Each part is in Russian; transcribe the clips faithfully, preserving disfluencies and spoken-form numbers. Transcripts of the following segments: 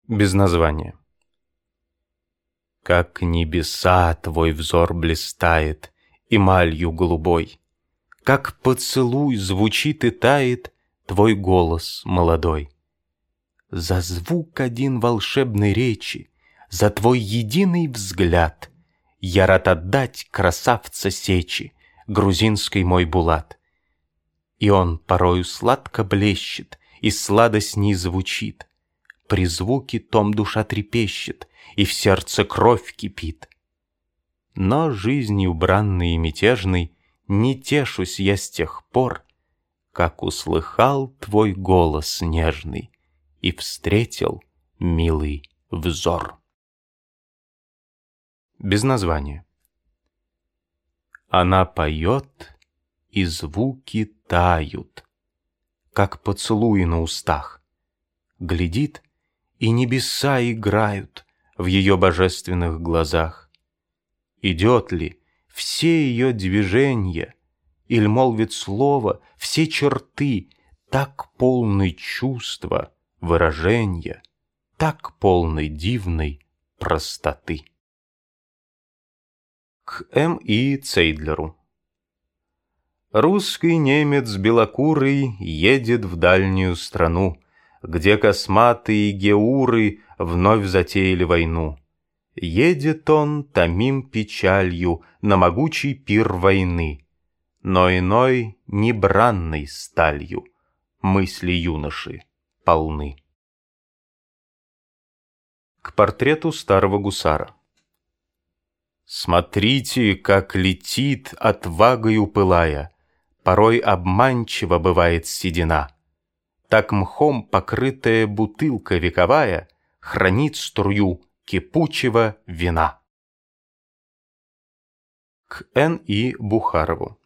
Без названия. Как небеса твой взор блистает эмалью голубой, как поцелуй звучит и тает твой голос молодой. За звук один волшебной речи, за твой единый взгляд я рад отдать красавца сечи, грузинский мой Булат. И он порою сладко блещет, и сладостней звучит. При звуке том душа трепещет, и в сердце кровь кипит. Но жизнью бранной и мятежной не тешусь я с тех пор, как услыхал твой голос нежный и встретил милый взор. Без названия. Она поет, и звуки тают, как поцелуи на устах. Глядит, и небеса играют в ее божественных глазах. Идет ли все ее движения, или молвит слово, все черты так полны чувства, выражения, так полны дивной простоты. К М И Цейдлеру. Русский немец белокурый едет в дальнюю страну, где косматые геуры вновь затеяли войну. Едет он, томим печалью, на могучий пир войны, но иной не бранной сталью мысли юноши полны. К портрету старого гусара. Смотрите, как летит, отвагою пылая, порой обманчиво бывает седина. Так мхом покрытая бутылка вековая хранит струю кипучего вина. К Н И Бухарову.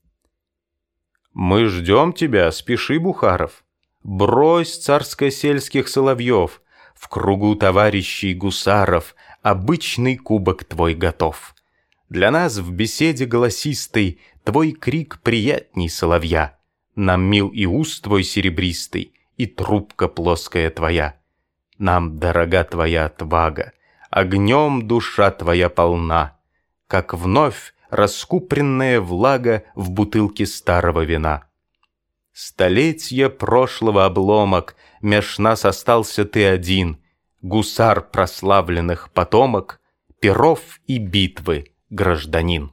Мы ждем тебя, спеши, Бухаров. Брось царско-сельских соловьев, в кругу товарищей гусаров обычный кубок твой готов. Для нас в беседе голосистой твой крик приятней соловья. Нам мил и уст твой серебристый, и трубка плоская твоя. Нам дорога твоя отвага, огнем душа твоя полна, как вновь раскупренная влага в бутылке старого вина. Столетия прошлого обломок, меж нас остался ты один, гусар прославленных потомок, перов и битвы гражданин.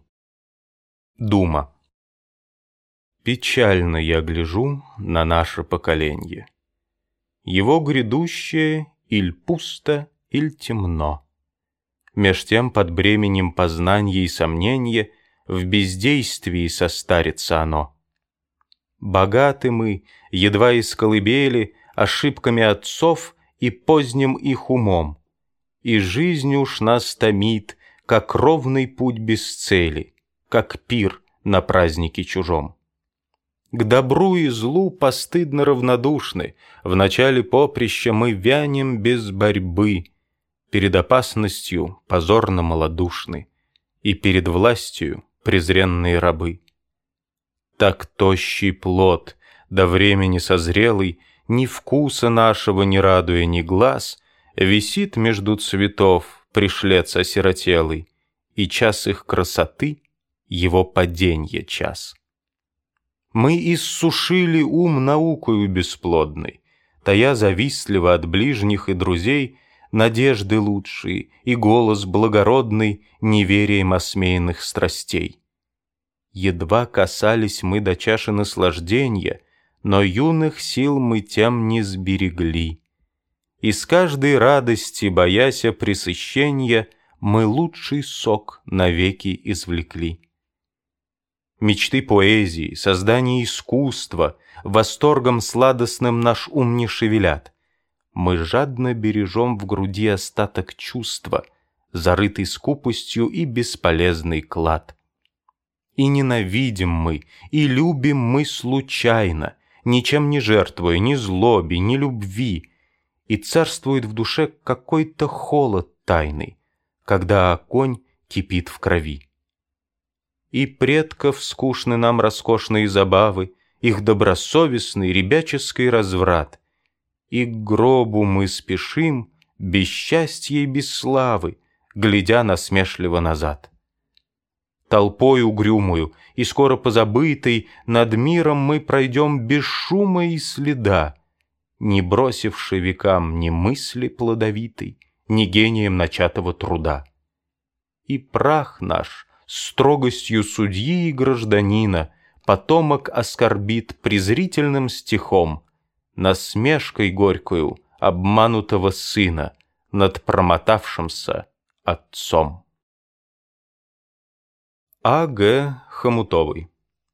Дума. Печально я гляжу на наше поколенье. Его грядущее иль пусто, иль темно. Меж тем под бременем познания и сомнения в бездействии состарится оно. Богаты мы, едва из колыбели, ошибками отцов и поздним их умом, и жизнь уж нас томит, как ровный путь без цели, как пир на празднике чужом. К добру и злу постыдно равнодушны, в начале поприща мы вянем без борьбы, перед опасностью позорно малодушны, и перед властью презренные рабы. Так тощий плод, до времени созрелый, ни вкуса нашего не радуя ни глаз, висит между цветов пришлец осиротелый, и час их красоты — его паденье час. Мы иссушили ум наукою бесплодной, тая завистливо от ближних и друзей надежды лучшие и голос благородный неверием осмеянных страстей. Едва касались мы до чаши наслаждения, но юных сил мы тем не сберегли. Из каждой радости, бояся пресыщения, мы лучший сок навеки извлекли. Мечты поэзии, создание искусства, восторгом сладостным наш ум не шевелят. Мы жадно бережем в груди остаток чувства, зарытый скупостью и бесполезный клад. И ненавидим мы, и любим мы случайно, ничем не жертвуя ни злобе, ни любви, и царствует в душе какой-то холод тайный, когда огонь кипит в крови. И предков скучны нам роскошные забавы, их добросовестный ребяческий разврат, и к гробу мы спешим без счастья и без славы, глядя насмешливо назад. Толпой угрюмую и скоро позабытой над миром мы пройдем без шума и следа, не бросивши векам ни мысли плодовитой, ни гением начатого труда. И прах наш строгостью судьи и гражданина потомок оскорбит презрительным стихом, насмешкой горькою обманутого сына над промотавшимся отцом. А. Г. Хомутовый.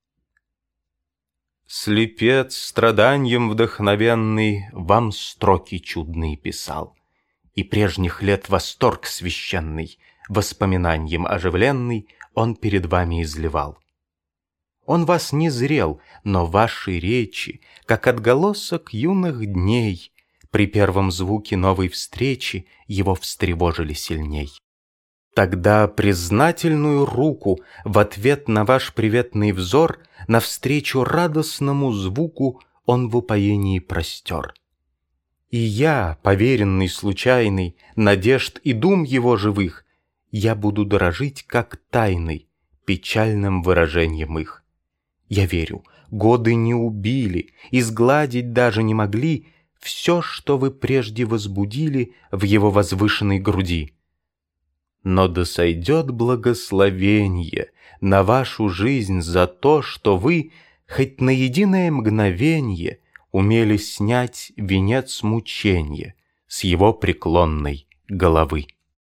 Слепец, страданьем вдохновенный, вам строки чудные писал, и прежних лет восторг священный, воспоминанием оживленный, он перед вами изливал. Он вас не зрел, но ваши речи, как отголосок юных дней, при первом звуке новой встречи его встревожили сильней. Тогда признательную руку в ответ на ваш приветный взор навстречу радостному звуку он в упоении простер. И я, поверенный случайный, надежд и дум его живых, я буду дорожить как тайной, печальным выражением их. Я верю, годы не убили, изгладить даже не могли все, что вы прежде возбудили в его возвышенной груди. Но да сойдет благословенье на вашу жизнь за то, что вы хоть на единое мгновенье умели снять венец мученья с его преклонной головы.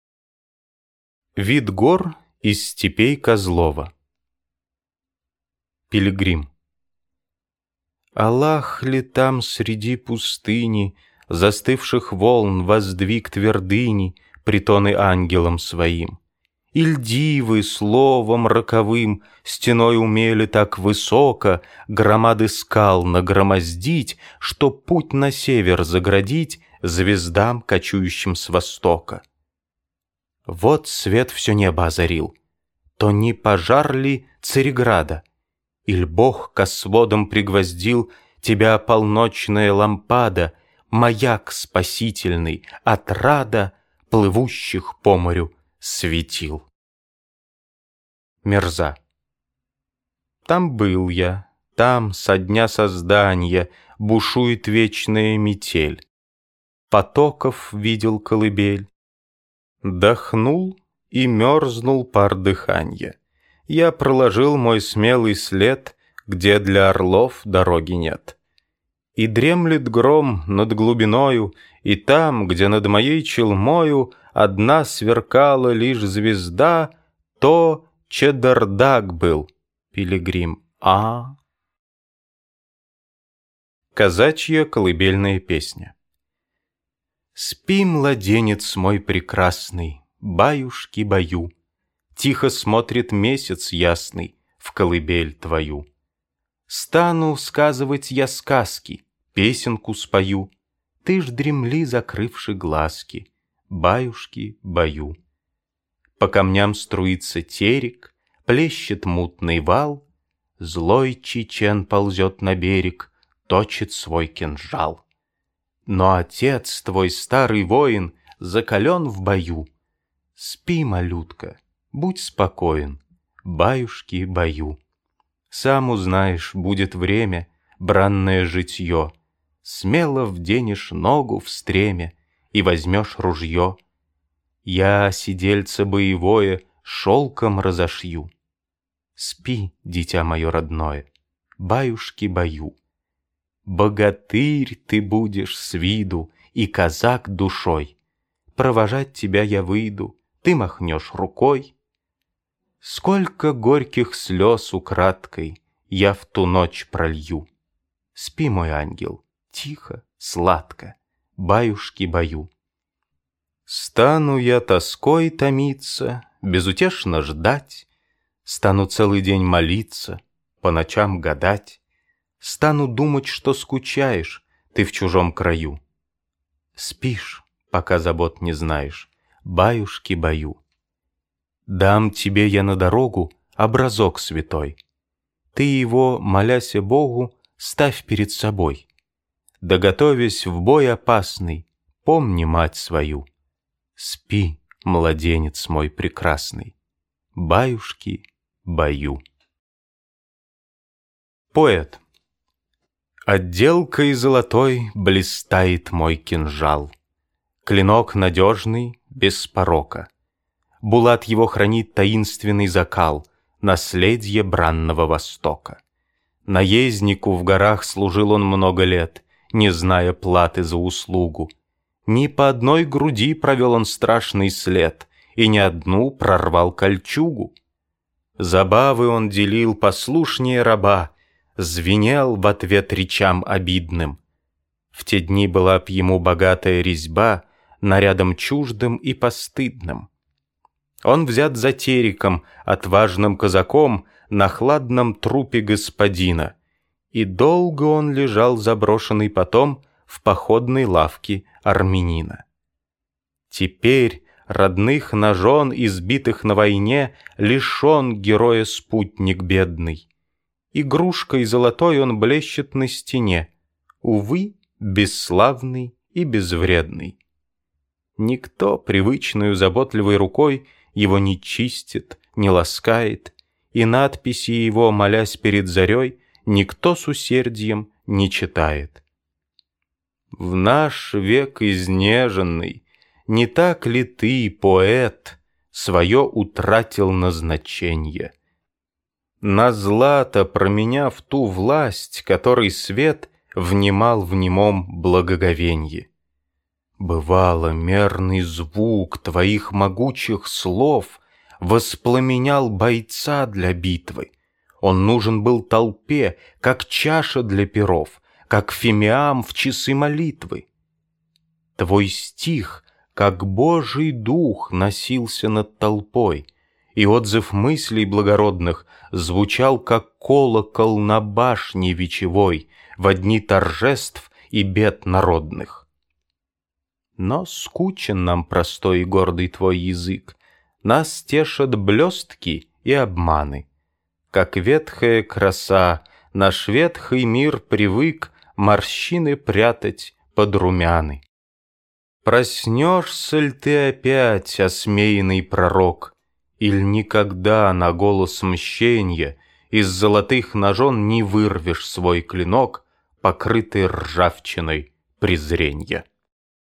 Вид гор из степей Козлова. Пилигрим. Аллах ли там среди пустыни застывших волн воздвиг твердыни притоны ангелам своим? Иль дивы словом роковым стеной умели так высоко громады скал нагромоздить, что путь на север заградить звездам, кочующим с востока? Вот свет все небо озарил. То не пожар ли Цареграда? Иль Бог ко сводам пригвоздил тебя полночная лампада, маяк спасительный, отрада плывущих по морю светил. Мирза. Там был я, там со дня создания бушует вечная метель. Потоков видел колыбель. Дохнул и мерзнул пар дыханья. Я проложил мой смелый след, где для орлов дороги нет. И дремлет гром над глубиною, и там, где над моей челмою одна сверкала лишь звезда, то Чеддардак был, пилигрим, а Казачья колыбельная песня. Спи, младенец мой прекрасный, баюшки-баю, тихо смотрит месяц ясный в колыбель твою. Стану сказывать я сказки, песенку спою, ты ж дремли, закрывши глазки, баюшки-баю. По камням струится терек, плещет мутный вал, злой чечен ползет на берег, точит свой кинжал. Но отец твой, старый воин, закален в бою. Спи, малютка, будь спокоен, баюшки-баю. Сам узнаешь, будет время, бранное житье. Смело вденешь ногу в стремя и возьмешь ружье. Я сидельце боевое шелком разошью. Спи, дитя мое родное, баюшки-баю. Богатырь ты будешь с виду и казак душой. Провожать тебя я выйду, ты махнешь рукой. Сколько горьких слез украдкой я в ту ночь пролью. Спи, мой ангел, тихо, сладко, баюшки-баю. Стану я тоской томиться, безутешно ждать, стану целый день молиться, по ночам гадать, стану думать, что скучаешь ты в чужом краю. Спишь, пока забот не знаешь, баюшки-баю. Дам тебе я на дорогу образок святой. Ты его, моляся Богу, ставь перед собой. Да готовясь в бой опасный, помни мать свою. Спи, младенец мой прекрасный, баюшки, баю. Поэт. Отделкой золотой блистает мой кинжал. Клинок надежный, без порока. Булат его хранит таинственный закал, наследие бранного Востока. Наезднику в горах служил он много лет, не зная платы за услугу. Ни по одной груди провел он страшный след, и ни одну прорвал кольчугу. Забавы он делил послушнее раба, звенел в ответ речам обидным. В те дни была б ему богатая резьба нарядом чуждым и постыдным. Он взят за териком, отважным казаком, на хладном трупе господина, и долго он лежал заброшенный потом в походной лавке армянина. Теперь родных на жен, избитых на войне, лишен героя спутник бедный. Игрушкой золотой он блещет на стене, увы, бесславный и безвредный. Никто привычную заботливой рукой его не чистит, не ласкает, и надписи его, молясь перед зарей, никто с усердием не читает. В наш век изнеженный, не так ли ты, поэт, свое утратил назначение? На злато променяв ту власть, которой свет внимал в немом благоговенье. Бывало, мерный звук твоих могучих слов воспламенял бойца для битвы. Он нужен был толпе, как чаша для перов, как фимиам в часы молитвы. Твой стих, как Божий дух, носился над толпой, и отзыв мыслей благородных звучал, как колокол на башне вечевой во дни торжеств и бед народных. Но скучен нам простой и гордый твой язык, нас тешат блестки и обманы. Как ветхая краса, наш ветхий мир привык морщины прятать под румяны. Проснешься ль ты опять, осмеянный пророк, иль никогда на голос мщенья из золотых ножон не вырвешь свой клинок, покрытый ржавчиной презренья?